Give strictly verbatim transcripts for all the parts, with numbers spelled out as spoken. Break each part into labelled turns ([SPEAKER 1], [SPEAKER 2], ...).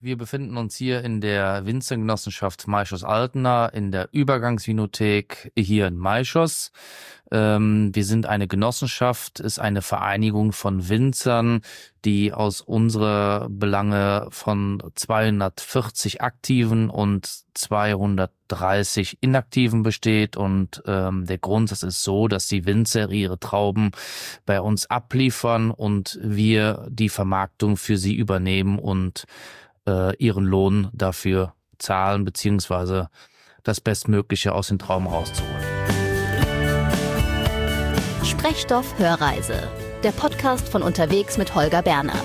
[SPEAKER 1] Wir befinden uns hier in der Winzergenossenschaft Maischoss-Altena in der Übergangsvinothek hier in Maischoss. Ähm, wir sind eine Genossenschaft, ist eine Vereinigung von Winzern, die aus unserer Belange von zweihundertvierzig Aktiven und zweihundertdreißig Inaktiven besteht. Und ähm, der Grundsatz ist so, dass die Winzer ihre Trauben bei uns abliefern und wir die Vermarktung für sie übernehmen und äh, ihren Lohn dafür zahlen, beziehungsweise das Bestmögliche aus den Trauben rauszuholen.
[SPEAKER 2] Sprechstoff Hörreise, der Podcast von Unterwegs mit Holger Bernhard.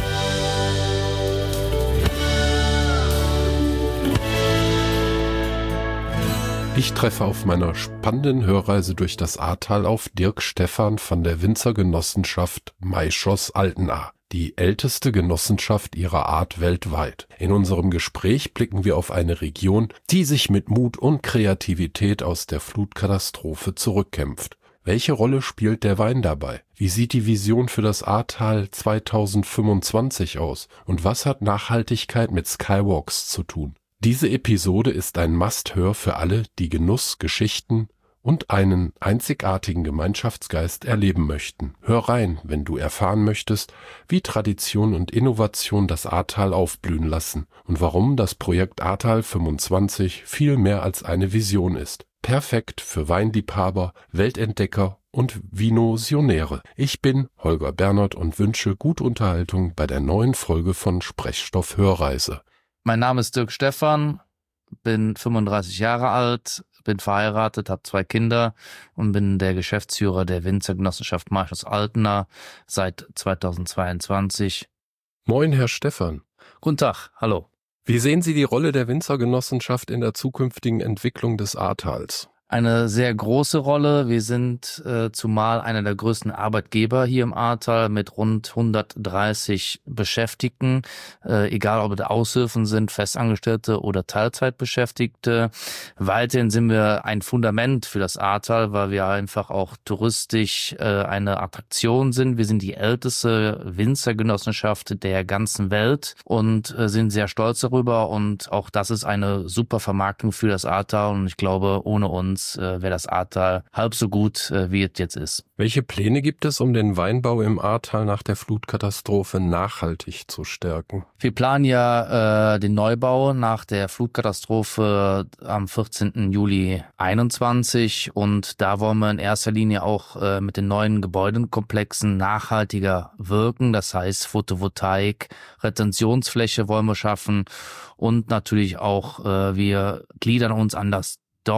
[SPEAKER 3] Ich treffe auf meiner spannenden Hörreise durch das Ahrtal auf Dirk Stephan von der Winzergenossenschaft Maischoss-Altena, die älteste Genossenschaft ihrer Art weltweit. In unserem Gespräch blicken wir auf eine Region, die sich mit Mut und Kreativität aus der Flutkatastrophe zurückkämpft. Welche Rolle spielt der Wein dabei? Wie sieht die Vision für das Ahrtal zweitausendfünfundzwanzig aus? Und was hat Nachhaltigkeit mit Skywalks zu tun? Diese Episode ist ein Must-Hör für alle, die Genuss, Geschichten und einen einzigartigen Gemeinschaftsgeist erleben möchten. Hör rein, wenn du erfahren möchtest, wie Tradition und Innovation das Ahrtal aufblühen lassen und warum das Projekt Ahrtal fünfundzwanzig viel mehr als eine Vision ist. Perfekt für Weinliebhaber, Weltentdecker und Vinosionäre. Ich bin Holger Bernhard und wünsche gute Unterhaltung bei der neuen Folge von Sprechstoff Hörreise.
[SPEAKER 1] Mein Name ist Dirk Stephan, bin fünfunddreißig Jahre alt, bin verheiratet, habe zwei Kinder und bin der Geschäftsführer der Winzergenossenschaft Maischoss-Altena seit zweitausendzweiundzwanzig.
[SPEAKER 3] Moin, Herr Stephan.
[SPEAKER 1] Guten Tag, hallo.
[SPEAKER 3] Wie sehen Sie die Rolle der Winzergenossenschaft in der zukünftigen Entwicklung des Ahrtals?
[SPEAKER 1] Eine sehr große Rolle. Wir sind äh, zumal einer der größten Arbeitgeber hier im Ahrtal mit rund hundertdreißig Beschäftigten, äh, egal ob es Aushilfen sind, Festangestellte oder Teilzeitbeschäftigte. Weiterhin sind wir ein Fundament für das Ahrtal, weil wir einfach auch touristisch äh, eine Attraktion sind. Wir sind die älteste Winzergenossenschaft der ganzen Welt und äh, sind sehr stolz darüber. Und auch das ist eine super Vermarktung für das Ahrtal. Und ich glaube, ohne uns wäre das Ahrtal halb so gut, wie es jetzt ist.
[SPEAKER 3] Welche Pläne gibt es, um den Weinbau im Ahrtal nach der Flutkatastrophe nachhaltig zu stärken?
[SPEAKER 1] Wir planen ja äh, den Neubau nach der Flutkatastrophe am vierzehnten Juli einundzwanzig und da wollen wir in erster Linie auch äh, mit den neuen Gebäudekomplexen nachhaltiger wirken. Das heißt Photovoltaik, Retentionsfläche wollen wir schaffen und natürlich auch äh, wir gliedern uns an das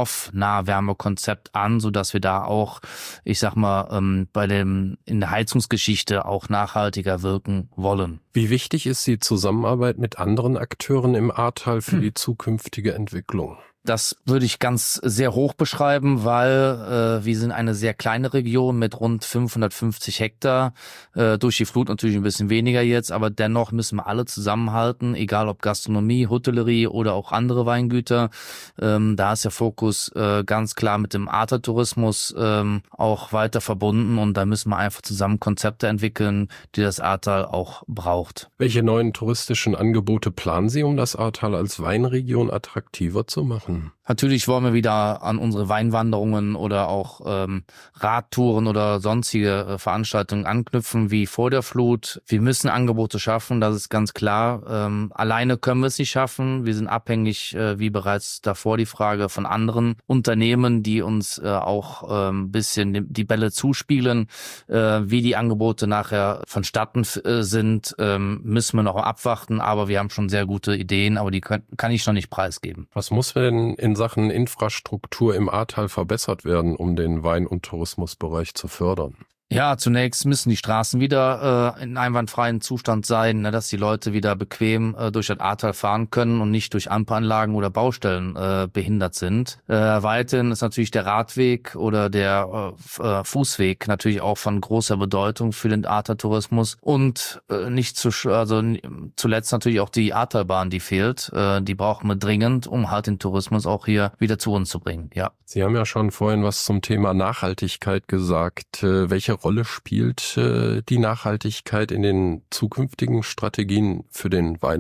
[SPEAKER 1] Dorfnahwärmekonzept an, so dass wir da auch, ich sag mal, ähm, bei dem in der Heizungsgeschichte auch nachhaltiger wirken wollen.
[SPEAKER 3] Wie wichtig ist die Zusammenarbeit mit anderen Akteuren im Ahrtal für hm. die zukünftige Entwicklung?
[SPEAKER 1] Das würde ich ganz sehr hoch beschreiben, weil äh, wir sind eine sehr kleine Region mit rund fünfhundertfünfzig Hektar. Äh, durch die Flut natürlich ein bisschen weniger jetzt, aber dennoch müssen wir alle zusammenhalten, egal ob Gastronomie, Hotellerie oder auch andere Weingüter. Ähm, da ist der Fokus äh, ganz klar mit dem Ahrtal-Tourismus ähm, auch weiter verbunden und da müssen wir einfach zusammen Konzepte entwickeln, die das Ahrtal auch braucht.
[SPEAKER 3] Welche neuen touristischen Angebote planen Sie, um das Ahrtal als Weinregion attraktiver zu machen?
[SPEAKER 1] Natürlich wollen wir wieder an unsere Weinwanderungen oder auch ähm, Radtouren oder sonstige äh, Veranstaltungen anknüpfen wie vor der Flut. Wir müssen Angebote schaffen, das ist ganz klar. Ähm, alleine können wir es nicht schaffen. Wir sind abhängig, äh, wie bereits davor die Frage, von anderen Unternehmen, die uns äh, auch ein ähm, bisschen die, die Bälle zuspielen. Äh, wie die Angebote nachher vonstatten äh, sind, ähm, müssen wir noch abwarten. Aber wir haben schon sehr gute Ideen, aber die können, kann ich noch nicht preisgeben.
[SPEAKER 3] Was muss denn in Sachen Infrastruktur im Ahrtal verbessert werden, um den Wein- und Tourismusbereich zu fördern?
[SPEAKER 1] Ja, zunächst müssen die Straßen wieder äh, in einwandfreien Zustand sein, ne, dass die Leute wieder bequem äh, durch das Ahrtal fahren können und nicht durch Ampelanlagen oder Baustellen äh, behindert sind. Äh, weiterhin ist natürlich der Radweg oder der äh, Fußweg natürlich auch von großer Bedeutung für den Ahrtal-Tourismus und äh, nicht zu, also zuletzt natürlich auch die Ahrtalbahn, die fehlt. Äh, die brauchen wir dringend, um halt den Tourismus auch hier wieder zu uns zu bringen. Ja.
[SPEAKER 3] Sie haben ja schon vorhin was zum Thema Nachhaltigkeit gesagt. Äh, welche Rolle spielt äh, die Nachhaltigkeit in den zukünftigen Strategien für den Weinbau?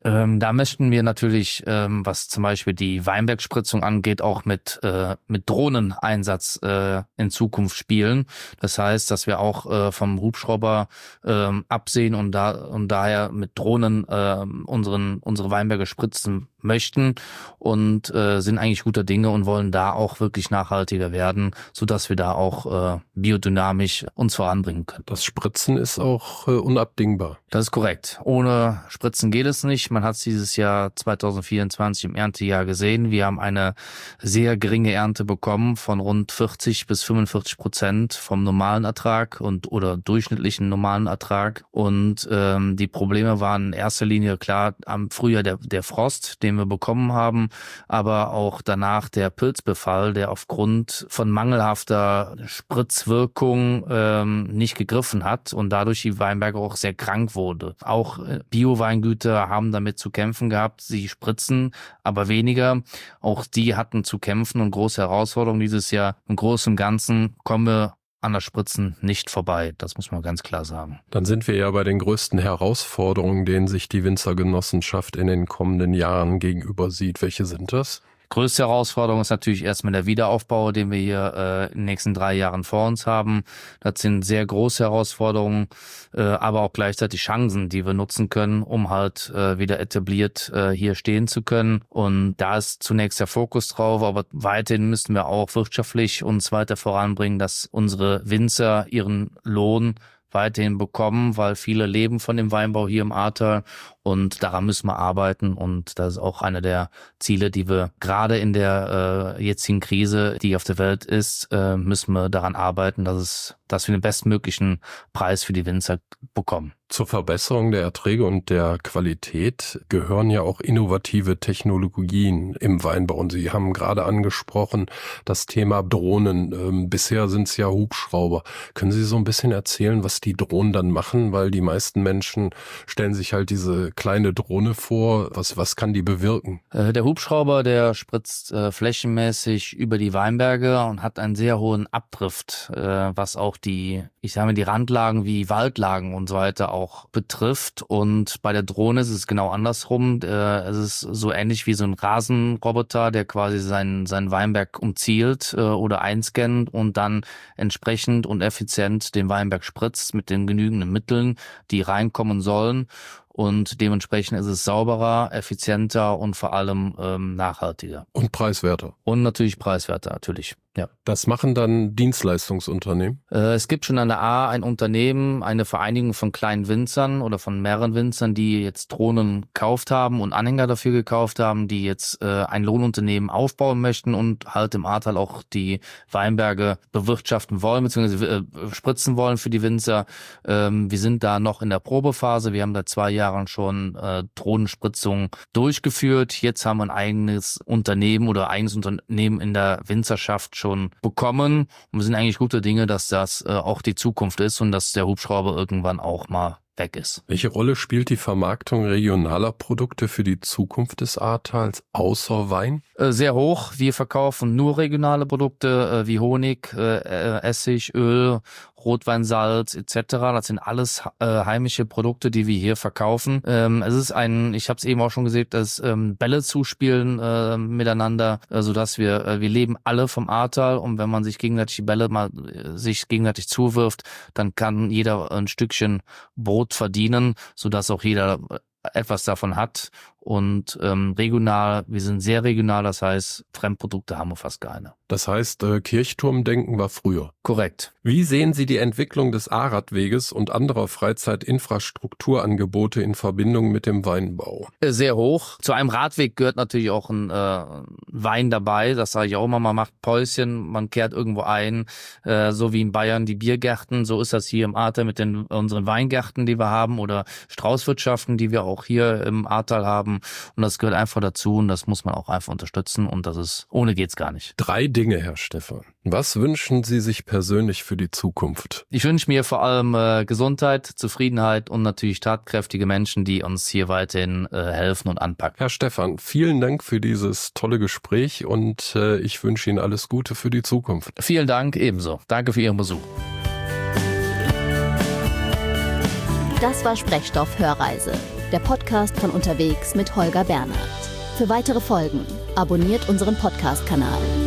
[SPEAKER 1] Ähm, da möchten wir natürlich, ähm, was zum Beispiel die Weinbergspritzung angeht, auch mit äh, mit Drohneneinsatz äh, in Zukunft spielen. Das heißt, dass wir auch äh, vom Hubschrauber äh, absehen und da und daher mit Drohnen äh, unseren unsere Weinberge spritzen möchten und äh, sind eigentlich guter Dinge und wollen da auch wirklich nachhaltiger werden, sodass wir da auch äh, biodynamisch uns voranbringen können.
[SPEAKER 3] Das Spritzen ist auch äh, unabdingbar.
[SPEAKER 1] Das ist korrekt. Ohne Spritzen geht es nicht. Man hat es dieses Jahr zwanzig vierundzwanzig im Erntejahr gesehen. Wir haben eine sehr geringe Ernte bekommen von rund vierzig bis fünfundvierzig Prozent vom normalen Ertrag und oder durchschnittlichen normalen Ertrag. Und ähm, die Probleme waren in erster Linie klar am Frühjahr der, der Frost, den wir bekommen haben, aber auch danach der Pilzbefall, der aufgrund von mangelhafter Spritzwirkung ähm, nicht gegriffen hat und dadurch die Weinberge auch sehr krank wurde. Auch Bio-Weingüter haben damit zu kämpfen gehabt. Sie spritzen, aber weniger. Auch die hatten zu kämpfen und große Herausforderungen dieses Jahr. Im Großen und Ganzen kommen wir an das Spritzen nicht vorbei. Das muss man ganz klar sagen.
[SPEAKER 3] Dann sind wir ja bei den größten Herausforderungen, denen sich die Winzergenossenschaft in den kommenden Jahren gegenüber sieht. Welche sind das?
[SPEAKER 1] Größte Herausforderung ist natürlich erstmal der Wiederaufbau, den wir hier äh, in den nächsten drei Jahren vor uns haben. Das sind sehr große Herausforderungen, äh, aber auch gleichzeitig Chancen, die wir nutzen können, um halt äh, wieder etabliert äh, hier stehen zu können. Und da ist zunächst der Fokus drauf, aber weiterhin müssen wir auch wirtschaftlich uns weiter voranbringen, dass unsere Winzer ihren Lohn weiterhin bekommen, weil viele leben von dem Weinbau hier im Ahrtal und daran müssen wir arbeiten und das ist auch eine der Ziele, die wir gerade in der äh, jetzigen Krise, die auf der Welt ist, äh, müssen wir daran arbeiten, dass es, dass wir den bestmöglichen Preis für die Winzer bekommen.
[SPEAKER 3] Zur Verbesserung der Erträge und der Qualität gehören ja auch innovative Technologien im Weinbau. Und Sie haben gerade angesprochen das Thema Drohnen. Ähm, bisher sind es ja Hubschrauber. Können Sie so ein bisschen erzählen, was die Drohnen dann machen? Weil die meisten Menschen stellen sich halt diese kleine Drohne vor. Was, was kann die bewirken?
[SPEAKER 1] Äh, der Hubschrauber, der spritzt äh, flächenmäßig über die Weinberge und hat einen sehr hohen Abdrift, äh, was auch die, ich sage mal, die Randlagen wie Waldlagen und so weiter auch auch betrifft. Und bei der Drohne ist es genau andersrum. Es ist so ähnlich wie so ein Rasenroboter, der quasi seinen, seinen Weinberg umzielt oder einscannt und dann entsprechend und effizient den Weinberg spritzt mit den genügenden Mitteln, die reinkommen sollen. Und dementsprechend ist es sauberer, effizienter und vor allem ähm, nachhaltiger.
[SPEAKER 3] Und preiswerter.
[SPEAKER 1] Und natürlich preiswerter, natürlich. Ja.
[SPEAKER 3] Das machen dann Dienstleistungsunternehmen?
[SPEAKER 1] Äh, es gibt schon an der A ein Unternehmen, eine Vereinigung von kleinen Winzern oder von mehreren Winzern, die jetzt Drohnen gekauft haben und Anhänger dafür gekauft haben, die jetzt äh, ein Lohnunternehmen aufbauen möchten und halt im Ahrtal auch die Weinberge bewirtschaften wollen, beziehungsweise äh, spritzen wollen für die Winzer. Ähm, wir sind da noch in der Probephase. Wir haben da zwei Jahren schon äh, Drohnenspritzung durchgeführt. Jetzt haben wir ein eigenes Unternehmen oder eigenes Unternehmen in der Winzerschaft schon bekommen. Und wir sind eigentlich gute Dinge, dass das äh, auch die Zukunft ist und dass der Hubschrauber irgendwann auch mal weg ist.
[SPEAKER 3] Welche Rolle spielt die Vermarktung regionaler Produkte für die Zukunft des Ahrtals außer Wein?
[SPEAKER 1] Äh, sehr hoch. Wir verkaufen nur regionale Produkte äh, wie Honig, äh, Essig, Öl, Rotweinsalz et cetera. Das sind alles äh, heimische Produkte, die wir hier verkaufen. Ähm, es ist ein, ich habe es eben auch schon gesagt, das ähm, Bälle zuspielen äh, miteinander, äh, sodass wir, äh, wir leben alle vom Ahrtal und wenn man sich gegenseitig die Bälle mal äh, sich gegenseitig zuwirft, dann kann jeder ein Stückchen Brot verdienen, sodass auch jeder etwas davon hat. Und ähm, regional, wir sind sehr regional, das heißt, Fremdprodukte haben wir fast keine.
[SPEAKER 3] Das heißt, äh, Kirchturmdenken war früher.
[SPEAKER 1] Korrekt.
[SPEAKER 3] Wie sehen Sie die Entwicklung des Ahrradweges und anderer Freizeitinfrastrukturangebote in Verbindung mit dem Weinbau?
[SPEAKER 1] Sehr hoch. Zu einem Radweg gehört natürlich auch ein äh, Wein dabei. Das sage ich auch immer, man macht Päuschen, man kehrt irgendwo ein, äh, so wie in Bayern die Biergärten. So ist das hier im Ahrtal mit den unseren Weingärten, die wir haben oder Straußwirtschaften, die wir auch hier im Ahrtal haben. Und das gehört einfach dazu und das muss man auch einfach unterstützen und das ist, ohne geht's gar nicht.
[SPEAKER 3] Drei Dinge, Herr Stephan. Was wünschen Sie sich persönlich für die Zukunft?
[SPEAKER 1] Ich wünsche mir vor allem äh, Gesundheit, Zufriedenheit und natürlich tatkräftige Menschen, die uns hier weiterhin äh, helfen und anpacken.
[SPEAKER 3] Herr Stephan, vielen Dank für dieses tolle Gespräch und äh, ich wünsche Ihnen alles Gute für die Zukunft.
[SPEAKER 1] Vielen Dank, ebenso. Danke für Ihren Besuch.
[SPEAKER 2] Das war Sprechstoff Hörreise. der Podcast von Unterwegs mit Holger Bernhard. Für weitere Folgen abonniert unseren Podcast-Kanal.